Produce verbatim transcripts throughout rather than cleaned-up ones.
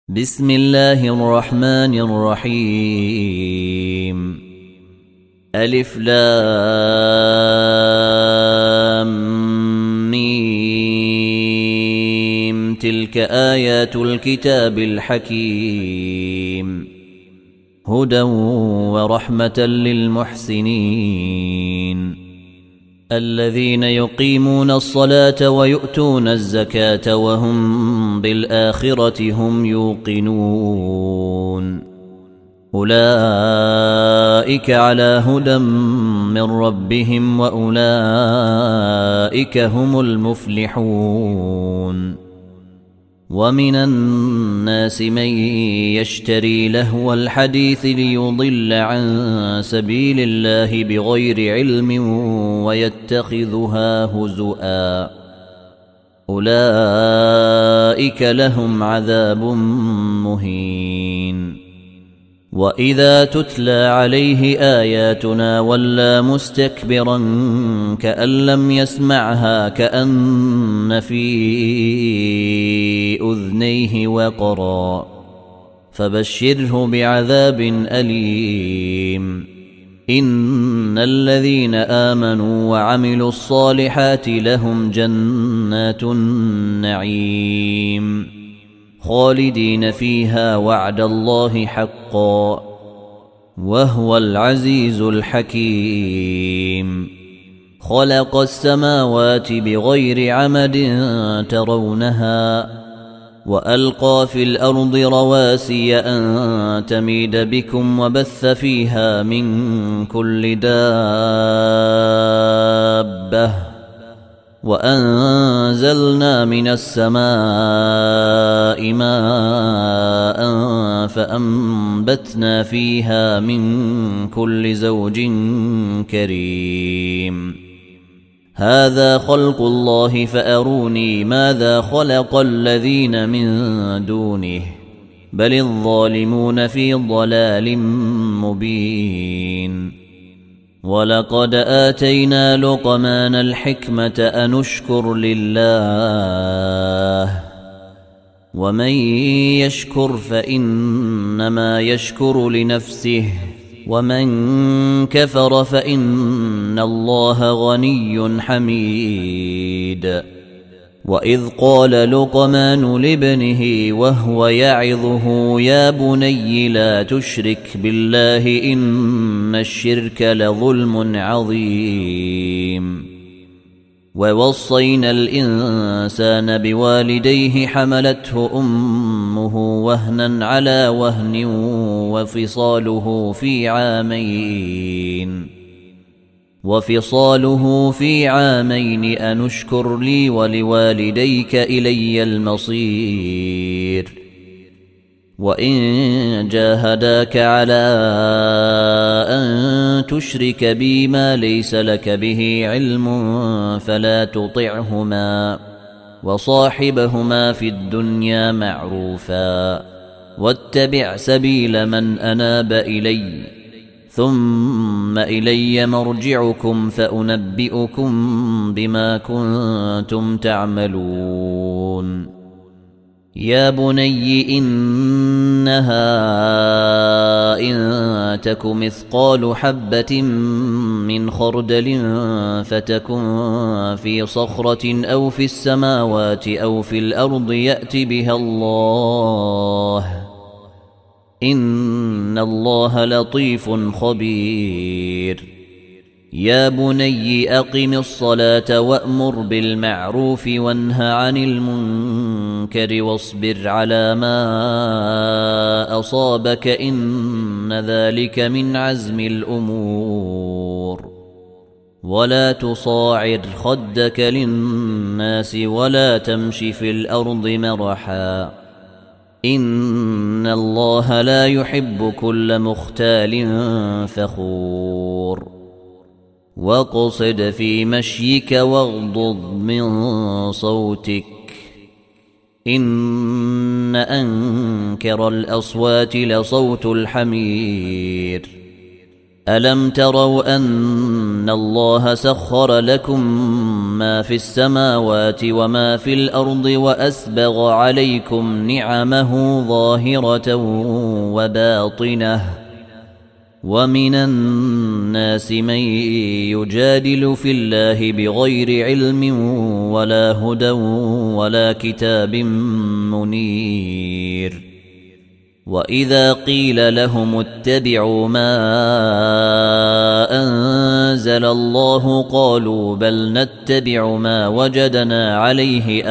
بسم الله الرحمن الرحيم ألف لام ميم تلك آيات الكتاب الحكيم هدى ورحمة للمحسنين الذين يقيمون الصلاة ويؤتون الزكاة وهم بالآخرة هم يوقنون أولئك على هدى من ربهم وأولئك هم المفلحون ومن الناس من يشتري لهو الحديث ليضل عن سبيل الله بغير علم ويتخذها هزؤا أولئك لهم عذاب مهين وإذا تتلى عليه آياتنا ولى مستكبرا كأن لم يسمعها كأن في أذنيه وقرا فبشره بعذاب أليم إن الذين آمنوا وعملوا الصالحات لهم جنات النعيم خالدين فيها وعد الله حقا وهو العزيز الحكيم خلق السماوات بغير عمد ترونها وألقى في الأرض رواسي أن تميد بكم وبث فيها من كل دابة وأنزلنا من السماء ماء فأنبتنا فيها من كل زوج كريم هذا خلق الله فأروني ماذا خلق الذين من دونه بل الظالمون في ضلال مبين ولقد آتينا لقمان الحكمة أن اشكر لله ومن يشكر فإنما يشكر لنفسه ومن كفر فإن الله غني حميد وإذ قال لقمان لابنه وهو يعظه يا بني لا تشرك بالله إن الشرك لظلم عظيم ووصينا الإنسان بوالديه حملته أمه وهنا على وهن وفصاله في عامين وفصاله في عامين أن اشكر لي ولوالديك إلي المصير وإن جاهداك على أن تشرك بي ما ليس لك به علم فلا تطعهما وصاحبهما في الدنيا معروفا واتبع سبيل من أناب إلي ثم إلي مرجعكم فأنبئكم بما كنتم تعملون يا بني إنها إن تك مثقال حبة من خردل فتكن في صخرة أو في السماوات أو في الأرض يأت بها الله إن الله لطيف خبير يا بني أقم الصلاة وأمر بالمعروف وانه عن المنكر واصبر على ما أصابك إن ذلك من عزم الأمور ولا تصاعر خدك للناس ولا تمش في الأرض مرحا إن الله لا يحب كل مختال فخور واقصد في مشيك واغضض من صوتك إن أنكر الأصوات لصوت الحمير ألم تروا أن الله سخر لكم ما في السماوات وما في الأرض وأسبغ عليكم نعمه ظاهرة وباطنة ومن الناس من يجادل في الله بغير علم ولا هدى ولا كتاب منير وإذا قيل لهم اتبعوا ما أنزل الله قالوا بل نتبع ما وجدنا عليه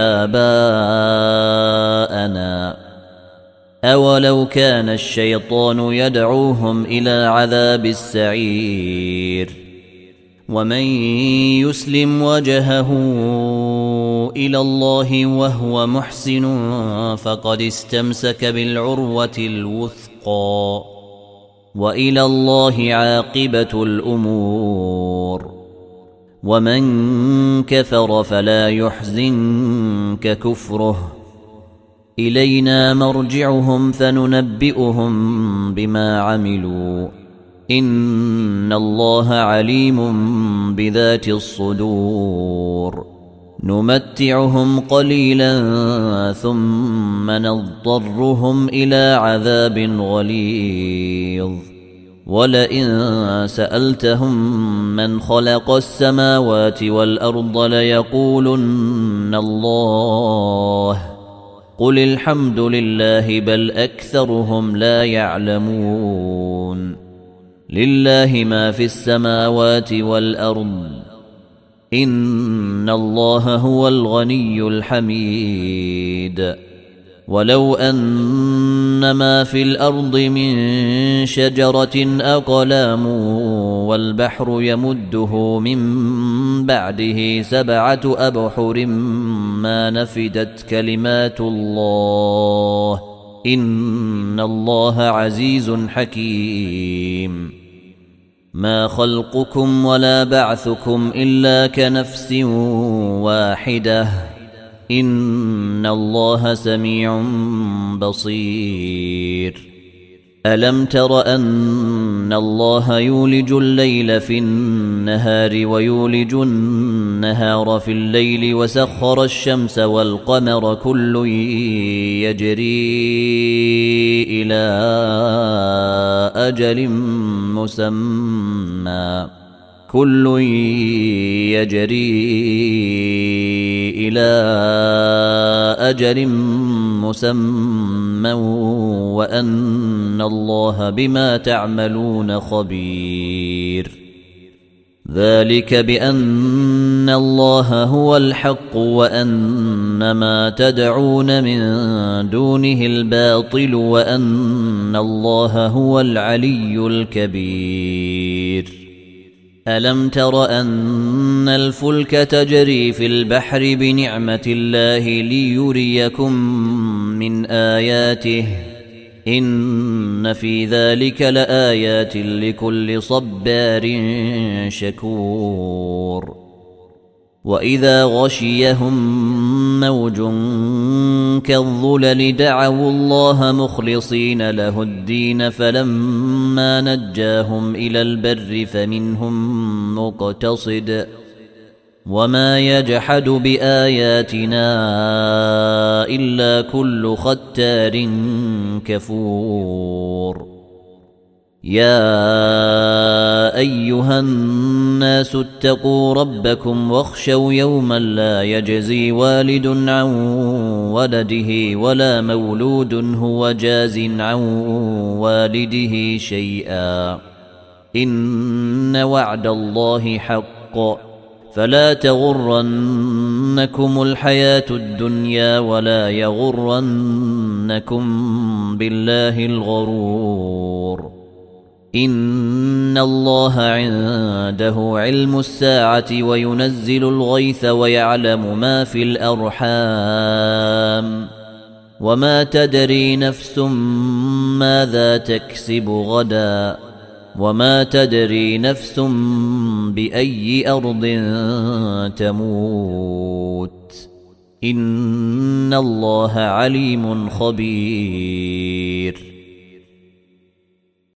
آباءنا أولو كان الشيطان يدعوهم إلى عذاب السعير ومن يسلم وجهه إلى الله وهو محسن فقد استمسك بالعروة الوثقى وإلى الله عاقبة الأمور ومن كفر فلا يحزنك كفره إلينا مرجعهم فننبئهم بما عملوا إن الله عليم بذات الصدور نمتعهم قليلا ثم نضطرهم إلى عذاب غليظ ولئن سألتهم من خلق السماوات والأرض ليقولن الله قل الحمد لله بل أكثرهم لا يعلمون لله ما في السماوات والأرض إن الله هو الغني الحميد ولو أن ما في الأرض من شجرة أقلام والبحر يمده من بعده سبعة أبحر ما نفدت كلمات الله إن الله عزيز حكيم ما خلقكم ولا بعثكم إلا كنفس واحدة إن الله سميع بصير ألم تر أن الله يولج الليل في النهار ويولج النهار في الليل وسخر الشمس والقمر كل يجري إلى أجل مسمى كل يجري إلى أجل مسمى وأن الله بما تعملون خبير ذلك بأن الله هو الحق وأن ما تدعون من دونه الباطل وأن الله هو العلي الكبير ألم تر أن الفلك تجري في البحر بنعمة الله ليريكم من آياته إن في ذلك لآيات لكل صبار شكور وإذا غشيهم موج كالظلل دعوا الله مخلصين له الدين فلما نجاهم إلى البر فمنهم مقتصد وما يجحد بآياتنا إلا كل ختار كفور يا أيها الناس اتقوا ربكم واخشوا يوما لا يجزي والد عن ولده ولا مولود هو جاز عن والده شيئا إن وعد الله حق فلا تغرنكم الحياة الدنيا ولا يغرنكم بالله الغرور إن الله عنده علم الساعة وينزل الغيث ويعلم ما في الأرحام وما تدري نفس ماذا تكسب غدا وما تدري نفس بأي أرض تموت إن الله عليم خبير